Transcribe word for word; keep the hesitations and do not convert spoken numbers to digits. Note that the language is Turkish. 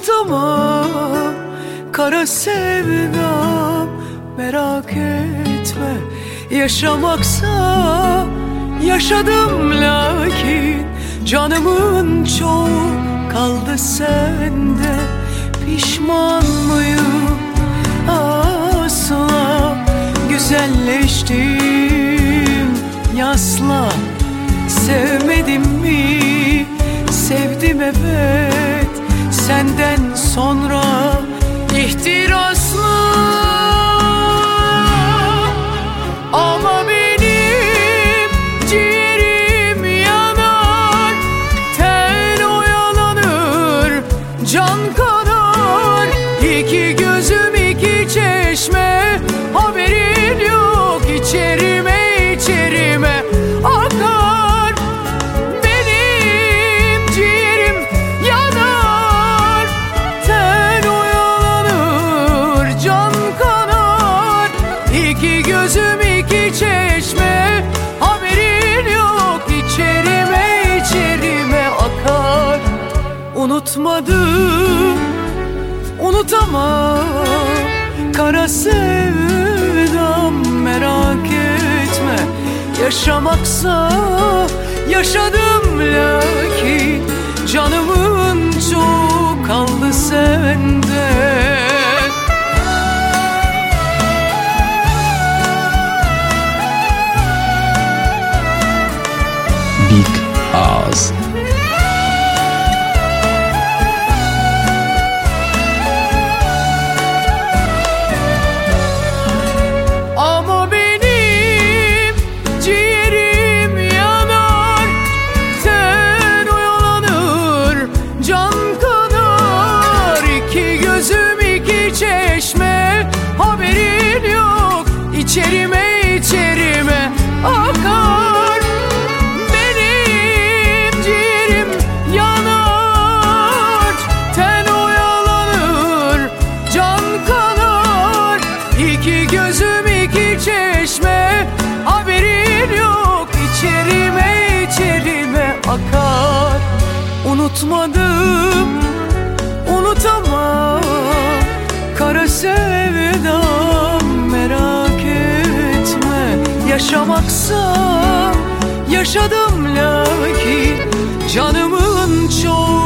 unutamam kara sevdam, merak etme. Yaşamaksa yaşadım lakin canımın çoğu kaldı sende. Pişman mıyım asla, güzelleştim yasla. Sevmedim mi? Sevdim evet, senden sonra ihtirasla. Ama benim ciğerim yanar, ten oyalanır, can kanar. İki gözüm iki çeşme, haberin yok, içerime içerime akar. Benim ciğerim yanar, ten oyalanır, can kanar. İki gözüm iki çeşme, haberin yok, içerime içerime akar. Unutmadım, unutamam kara sevdam, merak etme. Yaşamaksa yaşadım lakin canımın çoğu kaldı sende. Big Ağız. Ama benim ciğerim yanar, ten oyalanır, can kanar. İki gözüm iki çeşme, haberin yok, içerime içerime akar. Benim ciğerim yanar, ten oyalanır, can kanar. İki gözüm iki çeşme, haberin yok, içerime içerime akar. Unutmadım, unutamam kara sevdam, merak etme. Yaşamaksa yaşadım lakin canımın çoğu